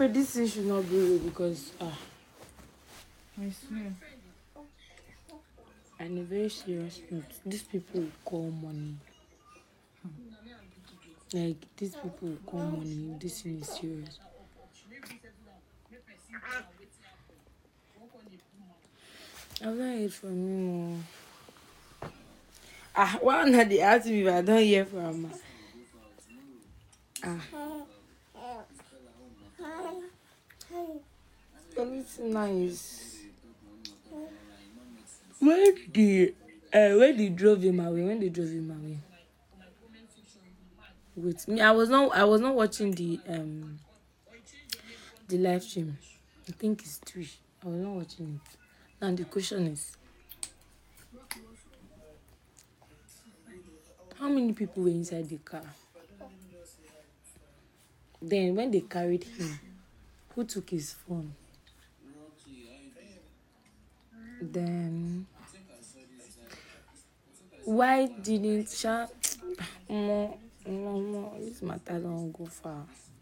Anyway, this thing should not be real because I swear. on a very serious note, these people will call money. Like these people will call money if this thing is serious. I've not heard from him. Why not they ask me if I don't hear from her? Only thing now is when they drove him away. Wait, me, I was not watching the live stream. I think it's 3. I was not watching it. Now the question is, how many people were inside the car? Then when they carried him, who took his phone? Then why didn't Sha? No, this matter don't go far.